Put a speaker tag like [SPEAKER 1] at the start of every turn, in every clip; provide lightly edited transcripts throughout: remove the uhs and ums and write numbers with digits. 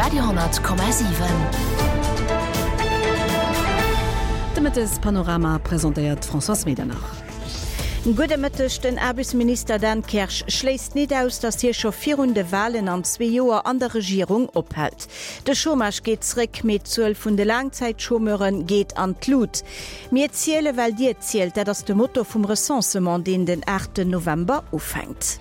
[SPEAKER 1] Radio,7.
[SPEAKER 2] Damit ist Panorama präsentiert François Medernach.
[SPEAKER 3] Gute Mittag, den Arbeitsminister Dan Kersch schlägt nicht aus, dass hier schon 4 Runde Wahlen an 2 Jahren an der Regierung abhält. Der Chômage geht zurück, mit 12 von den Langzeitchômeuren geht an die Lut. Wir zählen, weil dir zählt, dass das Motto vom Recensement, den 8. November aufhängt.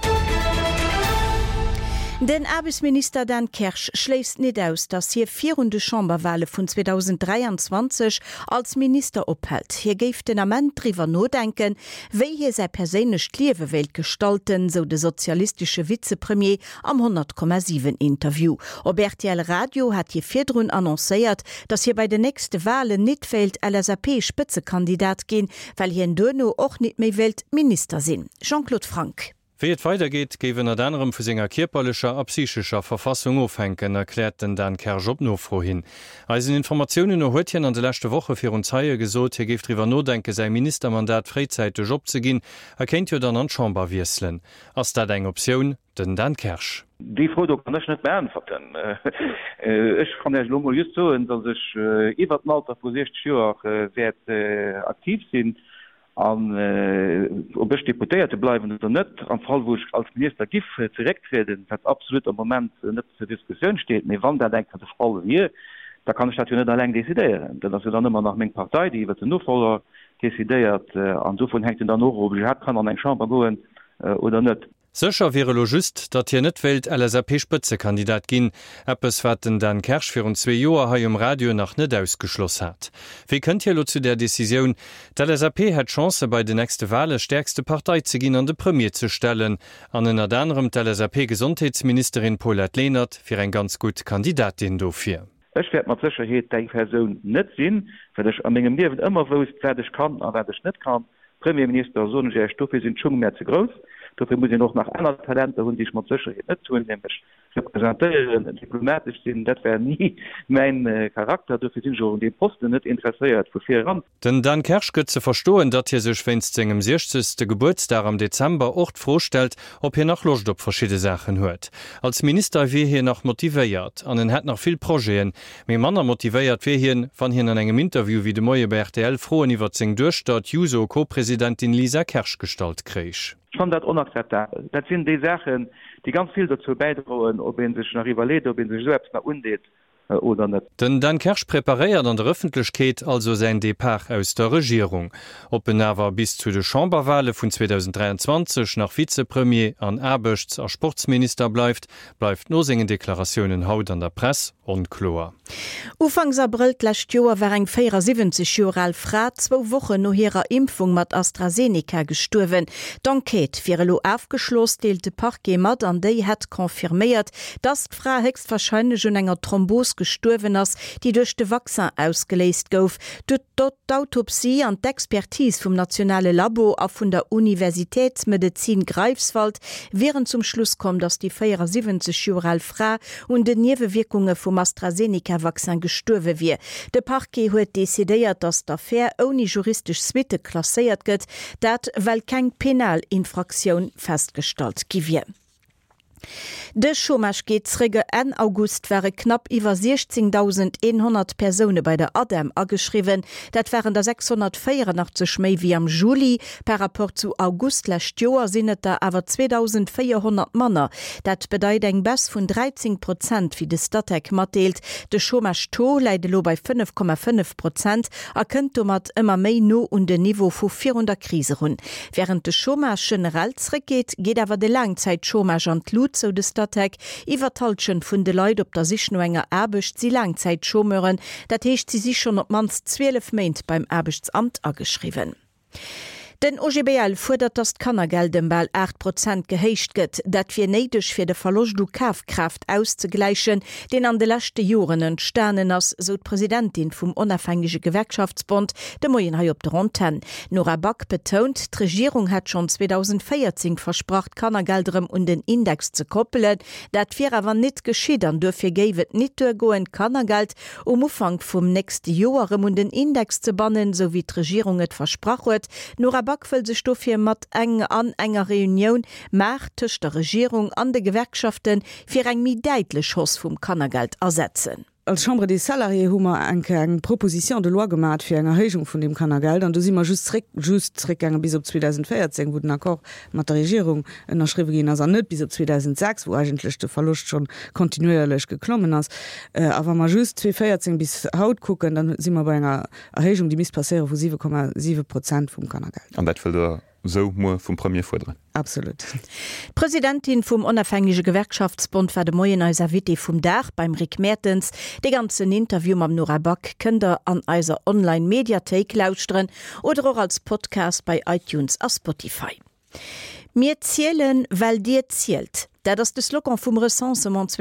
[SPEAKER 3] Den Arbeitsminister Dan Kersch schlägt nicht aus, dass hier 4 Runde Chamberwahlen von 2023 als Minister abhält. Hier gibt den Amend drüber nachdenken, wie hier sein persönliches Leben will gestalten, so der sozialistische Vizepremier am 100,7 Interview. Ob RTL Radio hat hier vierdrun annonciert, dass hier bei den nächsten Wahlen nicht wählt LSAP-Spitzenkandidat gehen, weil hier in Dono auch nicht mehr wählt Minister sind. Jean-Claude Frank.
[SPEAKER 4] Wie es weitergeht, geben er anderem für seiner körperlicher und psychischer Verfassung aufhängen, erklärt den Dan Kersch op Nofro hin. Als in Informationen noch heute an der letzten Woche für uns Haie gesagt, er gibt drüber nachdenken, sein Ministermandat freizeitig abzugehen, erkennt ja dann an Chamber wiesseln. Als das eine Option, den Dan Kersch.
[SPEAKER 5] Die Frage kann ich nicht beantworten. Ich kann ja nur just so, dass ich über das Alter von 60 Jahren sehr aktiv bin. Ob ich deputiert bleiben oder nicht, am Fall, wo ich als Minister GIF zurücktreten, das absolut im Moment nicht zur Diskussion steht. Aber wenn der denkt, das Fall hier, da kann ich natürlich nicht allein dezidieren. Das ist dann immer nach meiner Partei, die wird nur voller dezidiert. Und davon hängt dann auch, ob ich kann an eine Chamber gehen oder nicht.
[SPEAKER 4] Sicher wäre lo just, dat hier net Welt LSAP-Spitzenkandidat gin, etwas wat den Dan Kersch für uns 2 Jahre hier im Radio noch nicht ausgeschlossen hat. Wie könnt ihr lo zu der Decision, der LSAP hat Chance bei der nächsten Wahl stärkste Partei zu gehen an de Premier zu stellen, an einer anderem der LSAP-Gesundheitsministerin Paulette Lehnert für ein ganz gut Kandidatin dafür.
[SPEAKER 5] Ich werde mit Sicherheit die Person nicht sehen, weil ich an meinem Leben immer wo ich fertig kann, und wenn ich nicht kann. Premierminister, so eine Stoffe sind schon mehr zu groß. Dafür muss ich noch nach anderen Talenten und die ich mit Sicherheit nicht tun, nämlich repräsentieren, diplomatisch sind, das wäre nie mein Charakter, dafür sind schon die Posten nicht interessiert, für 4 Rand.
[SPEAKER 4] Denn Dan Kersch geht zu verstehen, dass hier sich wenn es seinem 60. Geburtstag im Dezember auch vorstellt, ob hier noch Lust auf verschiedene Sachen hört. Als Minister wäre hier noch motiviert, und er hat noch viel Projekte, mit Männer motiviert wäre hier, von hier in einem Interview wie de Moje bei RTL frohen über den Durchstart Juso Co-Präsidentin Lisa Kersch gestaltet kriegt.
[SPEAKER 5] Schon das unakzeptabel. Das sind die Sachen, die ganz viel dazu beitragen, ob ihn sich nach überlegt, ob ihn sich selbst nach undet oder nicht.
[SPEAKER 4] Denn Dan Kersch präpariert an der Öffentlichkeit also sein Depart aus der Regierung. Ob er aber bis zu der Chamberwahlen von 2023 nach Vizepremier an Arbeits- und Sportsminister bleibt nur seine Deklarationen haut an der Presse unklar.
[SPEAKER 3] Ufangs April letztes Jahr war ein 74-jähriger Frau 2 Wochen nach ihrer Impfung mit AstraZeneca gestorben. Die Enquete für lo aufgeschlossen, delte Parquet mit, und die hat konfirmiert, dass die Frau höchstwahrscheinlich an einer Thrombose gestorben ist, die durch den Vaccin ausgelöst wurde. Dort die Autopsie und die Expertise vom Nationalen Labor auch von der Universitätsmedizin Greifswald während zum Schluss kommen, dass die 74-jährige Frau und die Nebenwirkungen vom AstraZeneca-Vaccin gestorben wird. Der Parquet hat dezidiert, dass die Affäre ohne juristische Suite klassiert wird, weil keine Penalinfraktion festgestellt wird. De Chômage geht zurück. Ende August waren knapp über 16.100 Personen bei der ADEM angeschrieben. Das waren da 684 mehr wie am Juli. Per rapport zu August letztes Jahr sind da aber 2.400 Männer. Das bedeutet ein Bass von 13%, wie der Statek mitteilt. Der Chômage-Taux leidet bei 5,5%. Er könnte mit immer mehr nur unter dem Niveau von 400 Krise run. Während der Chômage generell zurückgeht, geht aber der Langzeit-Chômage an die Lut, so der Statek, Iwertalschen vun de Leute, ob da sich nur enger erbecht sie Langzeit schomören, dat hecht sie sich schon op mans 12 Meint beim Erbechtsamt angeschrieben. Den OGBL fordert, dass die Kannergelden bei 8% geheischt wird, das wir nötig für den Verlust der Kaufkraft auszugleichen, den an den letzten Jahren entstanden ist, so die Präsidentin vom Unabhängigen Gewerkschaftsbund, der Moyen auf der Antenne. Nora Back betont, die Regierung hat schon 2014 versprochen, Kannergelder und den Index zu koppeln. Das wäre aber nicht geschehen, und dafür gäbe es nicht durchgehend Kannergeld, Anfang vom nächsten Jahr und den Index zu bannen, so wie die Regierung es versprochen hat. Nora Rabak will sich dafür mit enger Reunion zwischen der Regierung an den Gewerkschaften für ein mehr deutliches Schuss vom Kannergeld ersetzen.
[SPEAKER 1] Als Chambre des Salariés hummer eng Proposition de Loi gemacht fir eng Erhechung von dem Kannergeld, an du si immer justreckgänge bis op 2014, wo den Akkor mat der Regierung ennnerschriwe gin as net bis op 2006, wo eigentlich de Verlust schon kontinuierlech geklommen ass. Aber man just 2014 bis haut gucken, dann si immer bei enger Erhechung, die miss passere vu 7,7% vum Kannergeld.
[SPEAKER 6] An dat so vum Premier fordern.
[SPEAKER 3] Absolut. Präsidentin vom unabhängige Gewerkschaftsbund war de Moien Saviti vum Dach beim Rick Mertens. De ganzen Interview am Norabak könnt ihr an eiser Online-Mediathek lauschtren oder auch als Podcast bei iTunes a Spotify. Mir zielen, weil dir zielt. Das de Slogan vum Recensement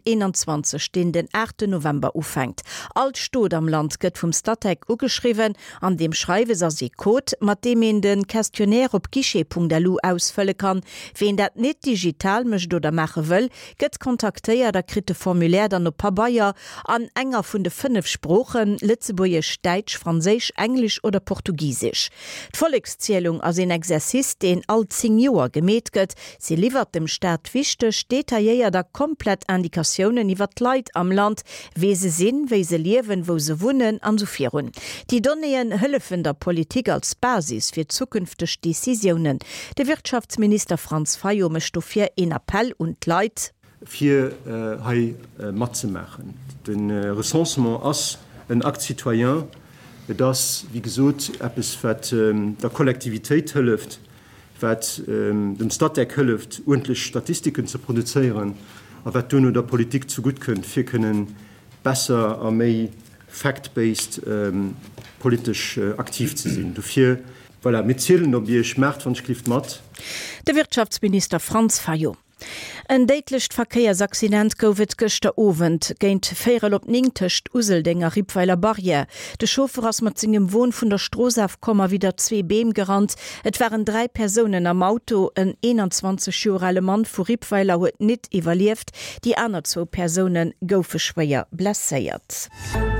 [SPEAKER 3] 2021 den den 8. November ufängt. Alt Stod am Land gëtt vum Statek ugeschriwen, an dem schreiwe se Code, mat dem en den Questionnaire op guichet.lu ausfëlle kann. Wen dat net digital mecht oder mache wëll, gëtt kontaktéier der krite Formulär dann op Pabaier an enger vun de 5 Sprochen, Litzebuisch, Deitsch, Franzésisch, Englisch oder Portugiesisch. D'Volkszählung as en Exercis, den alt 10 Joer gemet gëtt, sie liefert dem Staat wichtig detailliert der komplett Indikationen iwwer Leiit am Land, wie se sinn, wie se liewen, wo se wohnen, an so virun. Die Donneien hëllefen der Politik als Basis fir zukünftig Decisionen. Der Wirtschaftsminister Franz Fayo mecht fir en Appell und Leiit
[SPEAKER 7] fir mat ze machen. Den Recensement ass een Akt citoyen, das wie gesot es der Kollektivität hëlleft, wat dem Stadtdeck hëlleft, ordentlich Statistiken zu produzieren, a wat du der Politik zu gut könnt, wir können besser a méi fact-based politisch aktiv zu sinn. Dufir mit Zielen ob ihr schmerzt von Schlift mat.
[SPEAKER 3] Der Wirtschaftsminister Franz Fayo. Ein deitlecht Verkehrsaccident goufet gëchter Owend géint 4:9 Useldinger Riebweiler Barriere. De Schofer ass mat zinggem Wohn vun der Strosaufkommer wieder 2 Beem gerannt. Et waren 3 Personen am Auto, en 21-jährige Mann vu Riebweiler huet net evaluiert, die aner 2 Personen goufe schwéier blesséiert.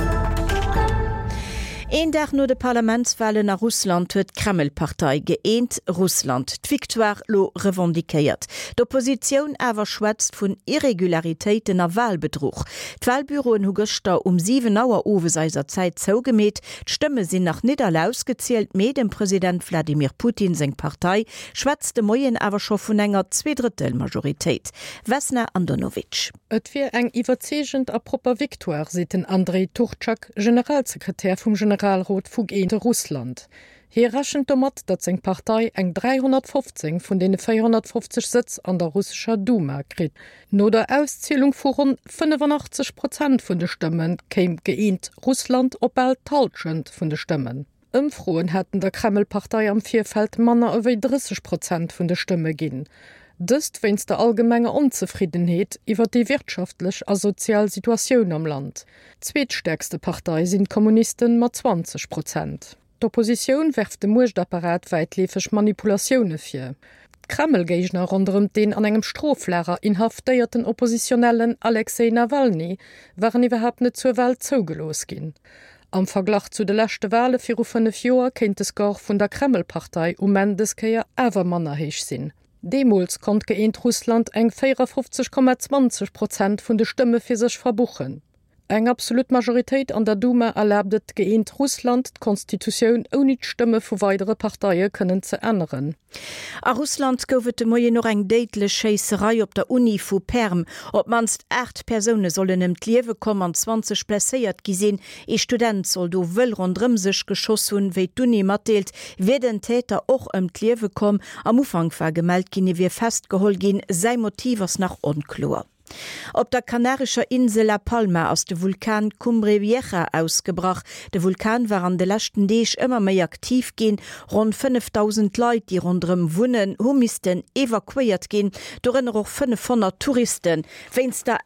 [SPEAKER 3] Ein Tag nur de Parlamentswahlen nach Russland huet Kreml-Partei geeint Russland d'Victoire lo revendikéiert. D'Opposition awer schwätzt vun Irregularitéiten a Wahlbetrug. D'Wahlbüroen hu gëster 7 Auer Oweseiser Zeit zougemet, d'Stëmme sinn nach net alle ausgezielt, me dem Präsident Wladimir Putin seng Partei schwätzte Moien awer scho vun enger 2/3 Majoritéit. Vesna Andonovic.
[SPEAKER 8] Et wär eng iwwerzegent a proper Victoire, siten Andrei Turchak, Generalsekretär vum Generalrat vu geeinte Russland. Hier raschen domat, dat seg Partei eng 315 vun dene 450 Sitz an der russischer Duma krit. No der Auszählung vu rund 85% vun de Stimmen kéim geeint Russland op bald tauschend vun de Stimmen. Ëmfroen hätten der Kreml-Partei am Vierfeld Manner ewéi 30% vun de Stimme ginn. Dëst wennns der allgemmenge Unzufriedenheet iwwer die wirtschaftlich a sozial Situationun am Land. Zweetstärkste Partei sind Kommunisten mat 20%. D'Opposition werft dem Muchtapparat weitlefech Manipulationune fir. Kreml-Gegner anderem den an engem Stroflehrer inhaftéierten Oppositionellen Alexei Nawalny waren iwwerhap net zur Wahl zougelos ginn. Am Verglach zu de lächte Wale fir 5 Joer kennt es gar vun der Kreml-Partei Mendeskeier ewer mannerheich sinn. Demols kont geeint Russland eng 54,20% vun de Stimme fir sech verbuchen. Eng absolut Majoritéit an der Duma erlaubtet geeint Russland d'Konstitutionun oni d'Stimme vu weitere Parteiie kënnen ze ändern.
[SPEAKER 3] A Russland goufet de Moie noch eng deitle Scheisserei op der Uni vu Perm. Op manst 8 Personen sollen em d'Liewe kommen an 20 blesséiert gisinn. E Student soll do wëll rondrem sech geschoss hun, wéi d'Uni matdeelt, wie den Täter och d'Liewe kom, am Ufang war gemeldt ginne wie festgeholl gin, sei Motiv ass nach onklor. Op der kanarischer Insel La Palma aus de Vulkan Cumbre Vieja ausgebracht. De Vulkan war an de lachten Deeg immer méi aktiv gin, rund 5000 Leute, die rundrem Wunnen humisten evakuiert gin, dorenner auch 500 Touristen. Wenns der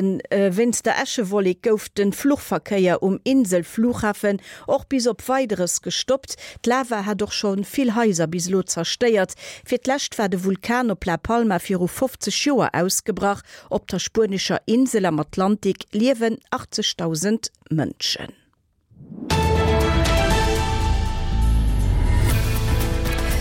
[SPEAKER 3] Eschewolle gouf den Fluchverkeier Insel Flughafen auch bis op weiteres gestoppt. D'Lava hat doch schon viel Häuser bis lo zersteiert. Fir d'Lächt war de Vulkan op La Palma 50 Joer ausgebracht. Op der spanischer Insel am Atlantik liewen 80.000 Menschen.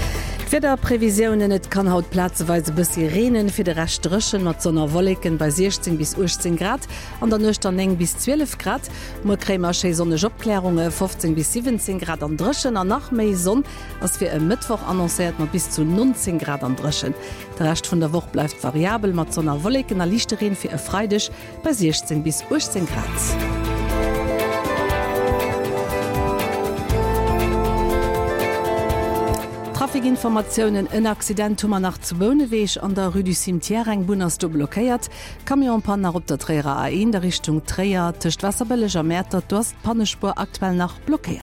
[SPEAKER 2] Für der Prävisionen net kann haut plazeweise bis Renen fir de rechtrechen mat sonner Wollleken bei 16 bis 18 Grad, an der Nøchtern eng bis 12 Grad, mo krämer sche sonne Jobklärunge 15 bis 17 Grad an Drschen an nach méi Sonn, ass fir e Mittwoch annoncéiert mat bis zu 19 Grad an Drschen. Der Recht vun der Woch bleibt variabel mat sonner Wollleken a Lichterin fir e Freidech bei 16 bis 18 Grad. Trafikinformationen en Accidentummer nach Zwonewech an der Rue du Cimetière eng Bunners do blockéiert, Kamionpanner op der Träer A1 der Richtung Träer techt wasserbelleger Mäter dost Pannespur aktuell nach blockéiert.